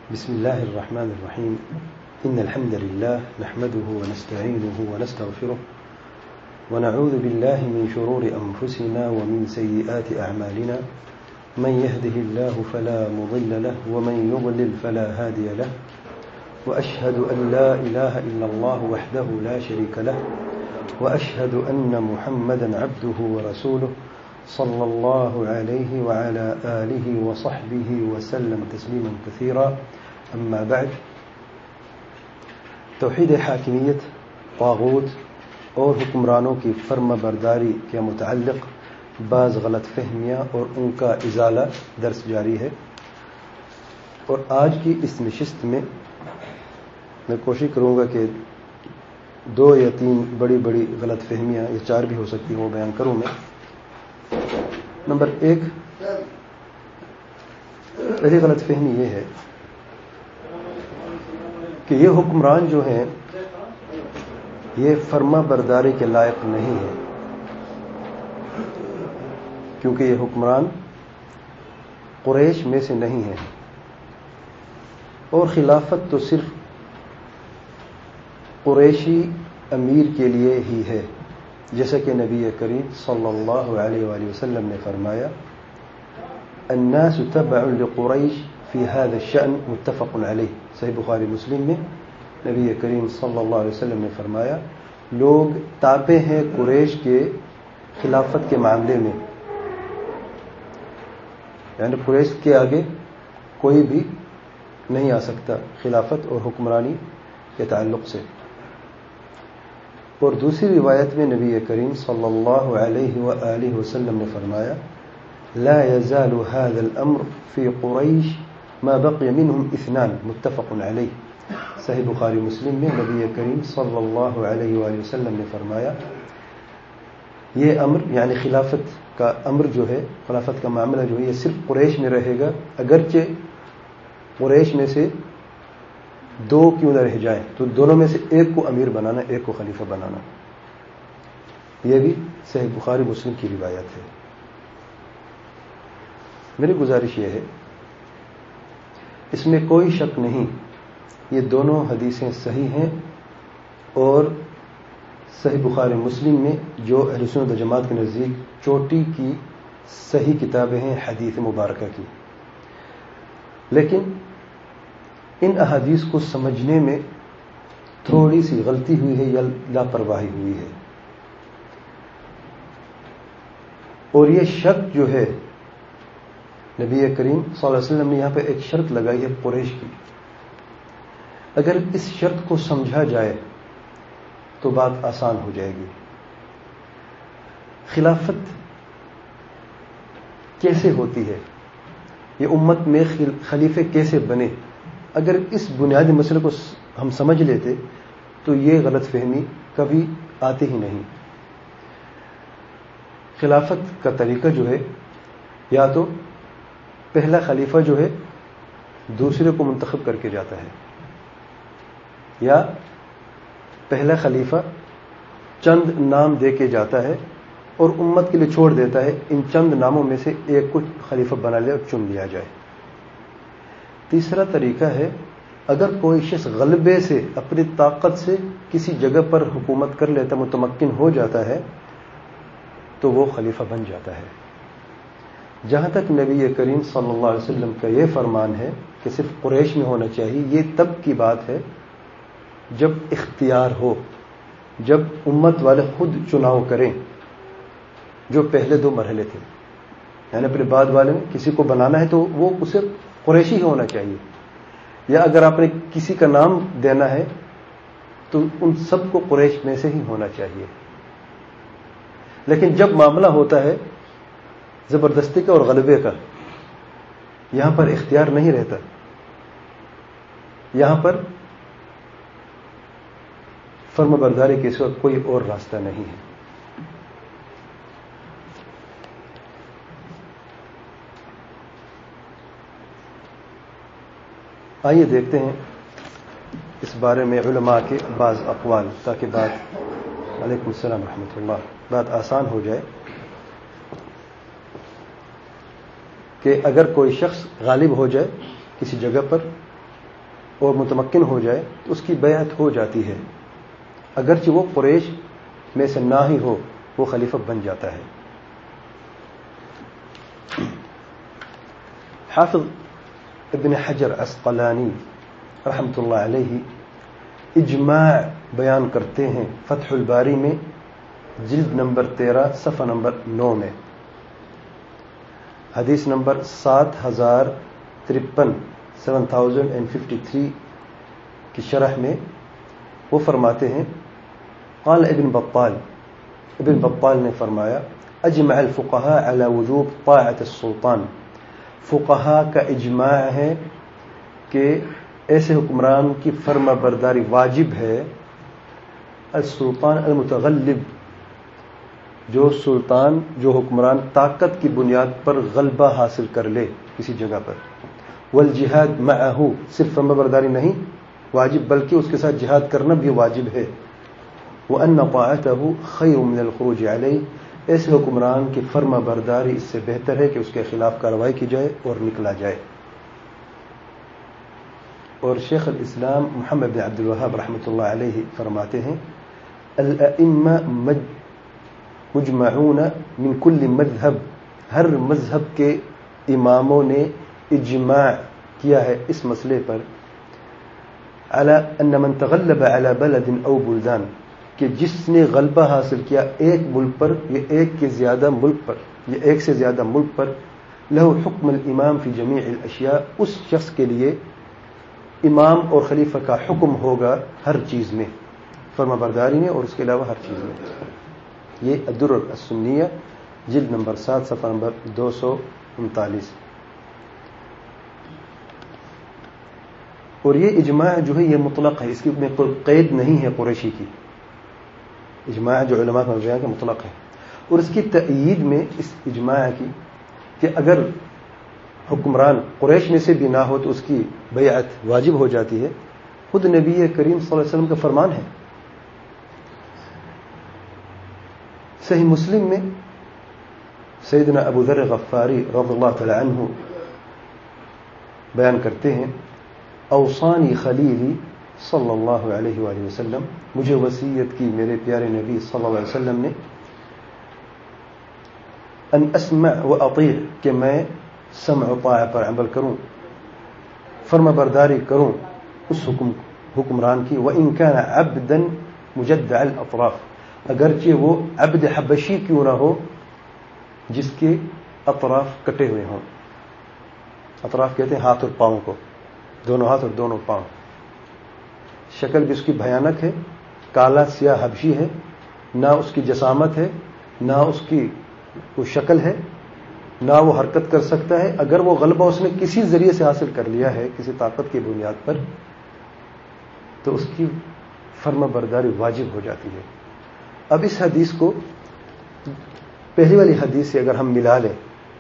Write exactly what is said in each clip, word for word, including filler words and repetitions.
بسم الله الرحمن الرحيم إن الحمد لله نحمده ونستعينه ونستغفره ونعوذ بالله من شرور أنفسنا ومن سيئات أعمالنا من يهده الله فلا مضل له ومن يضلل فلا هادي له وأشهد أن لا إله إلا الله وحده لا شريك له وأشهد أن محمدا عبده ورسوله صلى الله عليه وعلى آله وصحبه وسلم تسليما كثيرا أما بعد توحید حاکمیت، طاغوت اور حکمرانوں کی فرما برداری کے متعلق بعض غلط فہمیاں اور ان کا ازالہ درس جاری ہے، اور آج کی اس نشست میں میں کوشش کروں گا کہ دو یا تین بڑی بڑی غلط فہمیاں یا چار بھی ہو سکتی ہیں وہ بیان کروں میں۔ نمبر ایک، پہلی غلط فہمی یہ ہے کہ یہ حکمران جو ہیں یہ فرما برداری کے لائق نہیں ہے، کیونکہ یہ حکمران قریش میں سے نہیں ہے، اور خلافت تو صرف قریشی امیر کے لیے ہی ہے، جیسا کہ نبی کریم صلی اللہ علیہ وآلہ وسلم نے فرمایا الناس تبع لقریش فی هذا الشأن متفق علیہ۔ صحیح بخاری مسلم میں نبی کریم صلی اللہ علیہ وسلم نے فرمایا لوگ تابع ہیں قریش کے خلافت کے معاملے میں، یعنی قریش کے آگے کوئی بھی نہیں آ سکتا خلافت اور حکمرانی کے تعلق سے۔ اور دوسری روایت میں نبی کریم صلی اللہ علیہ وآلہ وسلم نے فرمایا لا يزال هذا الامر في قریش ما بقي منهم اثنان متفق علیہ۔ صحیح بخاری مسلم میں نبی کریم صلی اللہ علیہ وآلہ وسلم نے فرمایا یہ امر یعنی خلافت کا امر جو ہے، خلافت کا معاملہ جو ہے، یہ صرف قریش میں رہے گا، اگرچہ قریش میں سے دو کیوں نہ رہ جائیں تو دونوں میں سے ایک کو امیر بنانا، ایک کو خلیفہ بنانا۔ یہ بھی صحیح بخاری مسلم کی روایت ہے۔ میری گزارش یہ ہے، اس میں کوئی شک نہیں، یہ دونوں حدیثیں صحیح ہیں، اور صحیح بخاری مسلم میں جو اہل سنت و جماعت کے نزدیک چوٹی کی صحیح کتابیں ہیں حدیث مبارکہ کی، لیکن ان احادیث کو سمجھنے میں تھوڑی سی غلطی ہوئی ہے یا لاپرواہی ہوئی ہے، اور یہ شرط جو ہے نبی کریم صلی اللہ علیہ وسلم نے یہاں پہ ایک شرط لگائی ہے قریش کی، اگر اس شرط کو سمجھا جائے تو بات آسان ہو جائے گی۔ خلافت کیسے ہوتی ہے، یہ امت میں خلیفے کیسے بنے، اگر اس بنیادی مسئلے کو ہم سمجھ لیتے تو یہ غلط فہمی کبھی آتی ہی نہیں۔ خلافت کا طریقہ جو ہے، یا تو پہلا خلیفہ جو ہے دوسرے کو منتخب کر کے جاتا ہے، یا پہلا خلیفہ چند نام دے کے جاتا ہے اور امت کے لیے چھوڑ دیتا ہے ان چند ناموں میں سے ایک کو خلیفہ بنا لے اور چن لیا جائے۔ تیسرا طریقہ ہے اگر کوئی شخص غلبے سے اپنی طاقت سے کسی جگہ پر حکومت کر لیتا، متمکن ہو جاتا ہے، تو وہ خلیفہ بن جاتا ہے۔ جہاں تک نبی کریم صلی اللہ علیہ وسلم کا یہ فرمان ہے کہ صرف قریش میں ہونا چاہیے، یہ تب کی بات ہے جب اختیار ہو، جب امت والے خود چناؤ کریں، جو پہلے دو مرحلے تھے، یعنی اپنے بعد والے میں کسی کو بنانا ہے تو وہ اسے قریشی ہی ہونا چاہیے، یا اگر آپ نے کسی کا نام دینا ہے تو ان سب کو قریش میں سے ہی ہونا چاہیے۔ لیکن جب معاملہ ہوتا ہے زبردستی کا اور غلبے کا، یہاں پر اختیار نہیں رہتا، یہاں پر فرما برداری کے سوا کوئی اور راستہ نہیں ہے۔ آئیے دیکھتے ہیں اس بارے میں علماء کے بعض اقوال، تاکہ بات علیکم السلام ورحمۃ اللہ بات آسان ہو جائے کہ اگر کوئی شخص غالب ہو جائے کسی جگہ پر اور متمکن ہو جائے تو اس کی بیعت ہو جاتی ہے، اگرچہ وہ قریش میں سے نہ ہی ہو، وہ خلیفہ بن جاتا ہے۔ حافظ ابن حجر عسقلانی رحمۃ اللہ علیہ اجماع بیان کرتے ہیں فتح الباری میں جلد نمبر تیرہ صفحہ نمبر نو میں، حدیث نمبر سات ہزار ترپن seven thousand and fifty three کی شرح میں وہ فرماتے ہیں، قال ابن بطال ابن بطال نے فرمایا، اجمع الفقهاء على وجوب طاعة السلطان، فقہا کا اجماع ہے کہ ایسے حکمران کی فرما برداری واجب ہے، السلطان المتغلب، جو سلطان جو حکمران طاقت کی بنیاد پر غلبہ حاصل کر لے کسی جگہ پر، والجہاد معه، صرف فرما برداری نہیں واجب بلکہ اس کے ساتھ جہاد کرنا بھی واجب ہے، وأن طاعته خیر من الخروج علیہ، ایسے حکمران کی فرما برداری اس سے بہتر ہے کہ اس کے خلاف کارروائی کی جائے اور نکلا جائے۔ اور شیخ الاسلام محمد بن عبد الوہاب رحمۃ اللہ علیہ فرماتے ہیں، الائمہ مجمعون من کل مذہب، ہر مذہب کے اماموں نے اجماع کیا ہے اس مسئلے پر، على ان من تغلب على بلد او بلدان، کہ جس نے غلبہ حاصل کیا ایک ملک پر یا ایک کے زیادہ ملک پر یا ایک سے زیادہ ملک پر، لہو حکم الامام فی جمیع الاشیاء، اس شخص کے لیے امام اور خلیفہ کا حکم ہوگا ہر چیز میں، فرما برداری میں اور اس کے علاوہ ہر چیز میں۔ یہ الدرر السنیہ جلد نمبر سات صفحہ نمبر دو سو انتالیس۔ اور یہ اجماع جو ہے یہ مطلق ہے، اس کی میں کوئی قید نہیں ہے قریشی کی، اجماع جو علماء کا بیان کا مطلق ہے۔ اور اس کی تأیید میں اس اجماع کی کہ اگر حکمران قریش میں سے بھی نہ ہو تو اس کی بیعت واجب ہو جاتی ہے، خود نبی کریم صلی اللہ علیہ وسلم کا فرمان ہے۔ صحیح مسلم میں سیدنا ابو ذر غفاری رضی اللہ تعالی عنہ بیان کرتے ہیں، اوصانی خلیلی صلی اللہ علیہ وآلہ وسلم، مجھے وصیت کی میرے پیارے نبی صلی اللہ علیہ وسلم نے، ان اسمع و اطیع، کہ میں سمع و طاعہ پر عمل کروں، فرما برداری کروں اس حکم حکمران کی، وان کان عبدا مجدع الاطراف، اگرچہ وہ عبد حبشی کیوں نہ ہو جس کے اطراف کٹے ہوئے ہوں۔ اطراف کہتے ہیں ہاتھ اور پاؤں کو، دونوں ہاتھ اور دونوں پاؤں۔ شکل بھی اس کی بھیانک ہے، کالا سیاہ حبشی ہے، نہ اس کی جسامت ہے، نہ اس کی وہ شکل ہے، نہ وہ حرکت کر سکتا ہے۔ اگر وہ غلبہ اس نے کسی ذریعے سے حاصل کر لیا ہے کسی طاقت کی بنیاد پر تو اس کی فرما برداری واجب ہو جاتی ہے۔ اب اس حدیث کو پہلی والی حدیث سے اگر ہم ملا لیں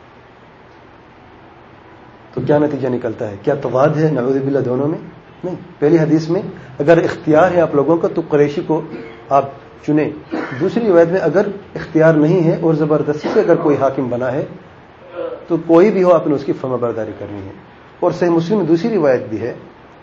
تو کیا نتیجہ نکلتا ہے؟ کیا تضاد ہے نعوذ باللہ دونوں میں؟ نہیں۔ پہلی حدیث میں اگر اختیار ہے آپ لوگوں کا تو قریشی کو آپ چنیں، دوسری روایت میں اگر اختیار نہیں ہے اور زبردستی سے اگر کوئی حاکم بنا ہے تو کوئی بھی ہو آپ نے اس کی فرما برداری کرنی ہے۔ اور صحیح مسلم میں دوسری روایت بھی ہے،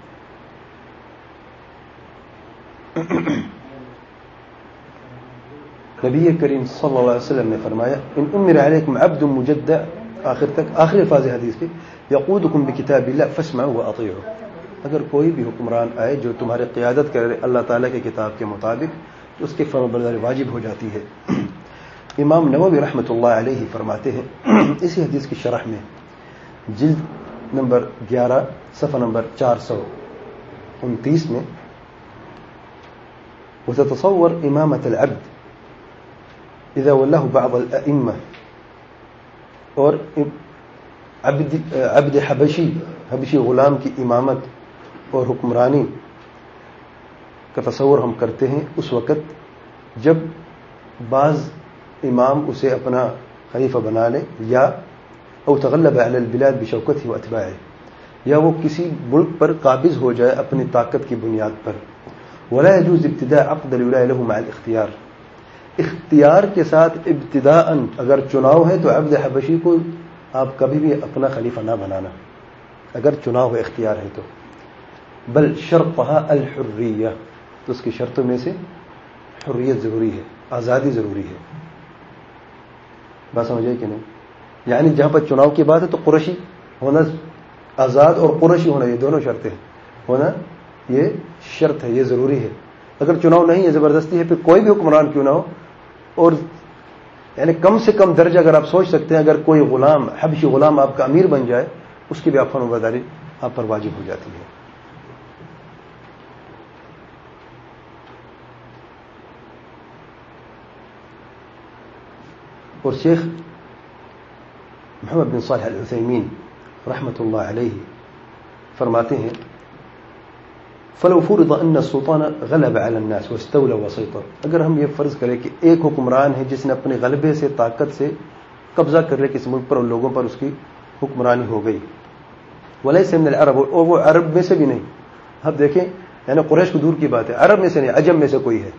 نبی کریم صلی اللہ علیہ وسلم نے فرمایا، ان امر علیکم عبد مجدع، آخر تک آخری الفاظ حدیث کے، یقودکم بکتاب اللہ فاسمعوا واطیعوا، اگر کوئی بھی حکمران آئے جو تمہاری قیادت کرے اللہ تعالیٰ کی کتاب کے مطابق تو اس کی فرما برداری واجب ہو جاتی ہے۔ امام نووی رحمۃ اللہ علیہ فرماتے ہیں اسی حدیث کی شرح میں جلد نمبر گیارہ صفحہ نمبر چار سو انتیس میں، وتتصور امامة العبد اذا ولاه بعض الائمة، اور عبد عبد حبشی حبشی غلام کی امامت اور حکمرانی کا تصور ہم کرتے ہیں اس وقت جب بعض امام اسے اپنا خلیفہ بنا لے، یا او تغلب علی البلاد بشوکته واتباعه، یا وہ کسی ملک پر قابض ہو جائے اپنی طاقت کی بنیاد پر۔ ولا يجوز ابتداء عقد الولاية له مع الاختیار، اختیار کے ساتھ ابتداء اگر چناؤ ہے تو عبد حبشی کو آپ کبھی بھی اپنا خلیفہ نہ بنانا، اگر چناؤ ہے اختیار ہے تو۔ بل شرطها الحریہ، تو اس کی شرطوں میں سے حریت ضروری ہے، آزادی ضروری ہے. بات سمجھے کہ نہیں؟ یعنی جہاں پر چناؤ کی بات ہے تو قریشی ہونا آزاد اور قریشی ہونا یہ دونوں شرطیں ہیں، ہونا یہ شرط ہے، یہ ضروری ہے. اگر چناؤ نہیں ہے، زبردستی ہے، پھر کوئی بھی حکمران کیوں نہ ہو، اور یعنی کم سے کم درجہ اگر آپ سوچ سکتے ہیں اگر کوئی غلام حبشی غلام آپ کا امیر بن جائے اس کی بھی آپ فرما برداری آپ پر واجب ہو جاتی ہے. اور شیخ محمد بن صالح العثیمین رحمۃ اللہ علیہ فرماتے ہیں فلو فرض ان السلطان غلب على الناس واستولى وسيطر، اگر ہم یہ فرض کریں کہ ایک حکمران ہے جس نے اپنے غلبے سے طاقت سے قبضہ کر لیا کسی ملک پر اور لوگوں پر اس کی حکمرانی ہو گئی، وليس من العرب، اور وہ عرب میں سے بھی نہیں. اب دیکھیں یعنی قریش کو دور کی بات ہے، عرب میں سے نہیں، عجم میں سے کوئی ہے.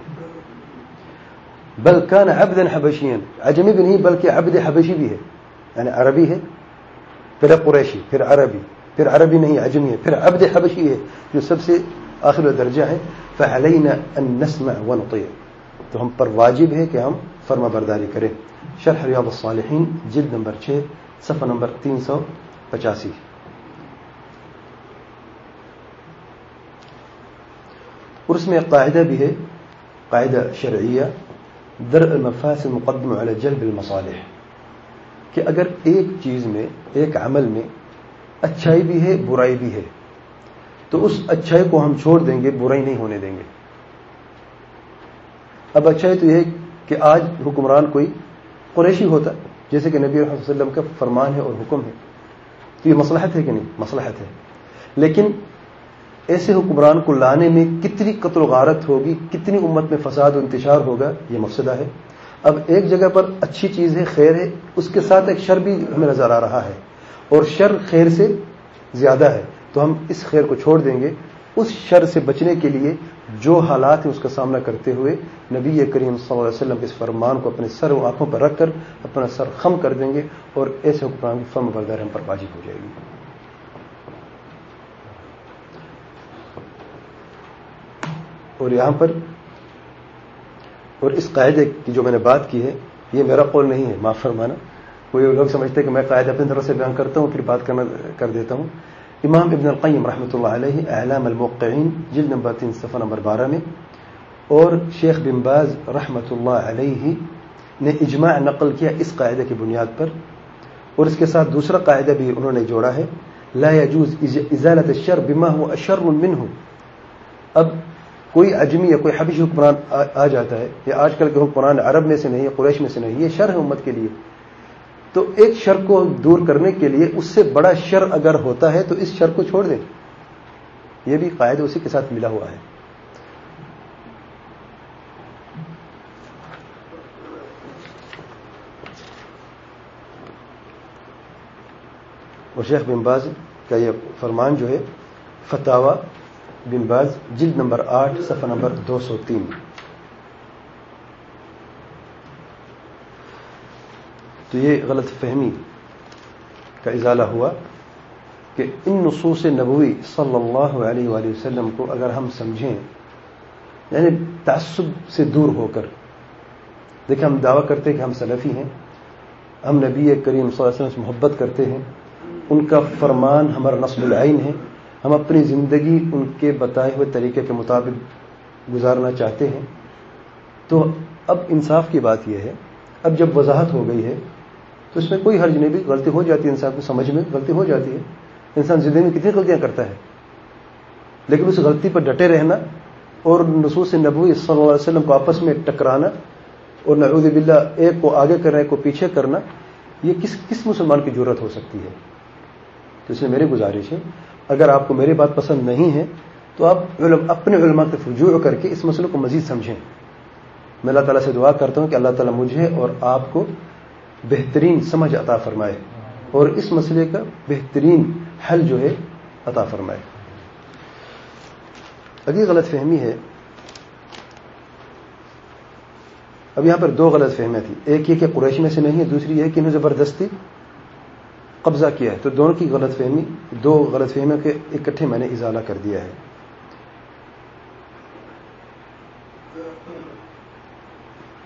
بل كان عبدا حبشيا، عجمی بھی نہیں بلکہ عبد حبشی بھی ہے، یعنی عربی ہے پھر قریشی پھر عربی پھر عربی نہیں عجمی ہے پھر عبد حبشی ہے جو سب سے آخر درجہ ہے. فعلينا ان نسمع ونطيع، تو ہم پر واجب ہے کہ ہم فرما برداری کریں. شرح ریاض الصالحین جلد نمبر چھ صفحہ نمبر تین سو پچاسی. اور اس میں ایک قاعدہ بھی ہے، قاعدہ شرعیہ، درء المفاسد مقدم علی جلب المصالح، کہ اگر ایک چیز میں ایک عمل میں اچھائی بھی ہے برائی بھی ہے تو اس اچھائی کو ہم چھوڑ دیں گے، برائی نہیں ہونے دیں گے. اب اچھائی تو یہ ہے کہ آج حکمران کوئی قریشی ہوتا جیسے کہ نبی محمد صلی اللہ علیہ وسلم کا فرمان ہے اور حکم ہے، تو یہ مصلحت ہے کہ نہیں؟ مصلحت ہے. لیکن ایسے حکمران کو لانے میں کتنی قتل و غارت ہوگی، کتنی امت میں فساد و انتشار ہوگا، یہ مفسدہ ہے. اب ایک جگہ پر اچھی چیز ہے، خیر ہے، اس کے ساتھ ایک شر بھی ہمیں نظر آ رہا ہے اور شر خیر سے زیادہ ہے، تو ہم اس خیر کو چھوڑ دیں گے. اس شر سے بچنے کے لیے جو حالات ہیں اس کا سامنا کرتے ہوئے نبی کریم صلی اللہ علیہ وسلم کے اس فرمان کو اپنے سر و آنکھوں پر رکھ کر اپنا سر خم کر دیں گے اور ایسے حکمران کی فرم برداری ہم پر واجب ہو جائے گی. اور یہاں پر اور اس قاعدے کی جو میں نے بات کی ہے یہ میرا قول نہیں ہے، معاف فرمانا. کوئی لوگ سمجھتے ہیں کہ میں قاعدہ اپنی طرف سے بیان کرتا ہوں پھر بات کرنا کر دیتا ہوں. امام ابن القیم رحمۃ اللہ علیہ اعلام الموقعین جلد نمبر تین صفحہ نمبر بارہ میں، اور شیخ بن باز رحمۃ اللہ علیہ نے اجماع نقل کیا اس قاعدے کی بنیاد پر، اور اس کے ساتھ دوسرا قاعدہ بھی انہوں نے جوڑا ہے، لا يجوز ازالۃ الشر بما هو اشر منه. اب کوئی عجمی یا کوئی حبشی حکمران آ جاتا ہے، یا آج کل کے حکمران عرب میں سے نہیں، قریش میں سے نہیں، یہ شر ہے امت کے لیے. تو ایک شر کو دور کرنے کے لیے اس سے بڑا شر اگر ہوتا ہے تو اس شر کو چھوڑ دیں. یہ بھی قاعدہ اسی کے ساتھ ملا ہوا ہے. اور شیخ بن باز کا یہ فرمان جو ہے فتاوی بن باز جلد نمبر آٹھ صفحہ نمبر دو سو تین. تو یہ غلط فہمی کا ازالہ ہوا کہ ان نصوص نبوی صلی اللہ علیہ وآلہ وسلم کو اگر ہم سمجھیں یعنی تعصب سے دور ہو کر. دیکھیں ہم دعویٰ کرتے ہیں کہ ہم سلفی ہیں، ہم نبی کریم صلی اللہ علیہ وسلم سے محبت کرتے ہیں، ان کا فرمان ہمارا نصب العین ہے، ہم اپنی زندگی ان کے بتائے ہوئے طریقے کے مطابق گزارنا چاہتے ہیں. تو اب انصاف کی بات یہ ہے، اب جب وضاحت ہو گئی ہے تو اس میں کوئی حرج نہیں، بھی غلطی ہو جاتی ہے، انسان کو سمجھ میں غلطی ہو جاتی ہے. انسان زندگی میں کتنی غلطیاں کرتا ہے، لیکن اس غلطی پر ڈٹے رہنا اور نصوص نبوی صلی اللہ علیہ وسلم کو آپس میں ٹکرانا اور نعوذ باللہ ایک کو آگے کرنا ایک کو پیچھے کرنا، یہ کس کس مسلمان کی جرأت ہو سکتی ہے؟ تو اس میں میری گزارش ہے اگر آپ کو میری بات پسند نہیں ہے تو آپ علم اپنے علماء کے رجوع کر کے اس مسئلے کو مزید سمجھیں. میں اللہ تعالیٰ سے دعا کرتا ہوں کہ اللہ تعالیٰ مجھے اور آپ کو بہترین سمجھ عطا فرمائے اور اس مسئلے کا بہترین حل جو ہے عطا فرمائے. اگلی غلط فہمی ہے، اب یہاں پر دو غلط فہمیاں تھیں، ایک یہ کہ قریش میں سے نہیں ہے، دوسری یہ کہ انہوں زبردستی قبضہ کیا ہے. تو دونوں کی غلط فہمی، دو غلط فہمیوں کے اکٹھے میں نے ازالہ کر دیا ہے.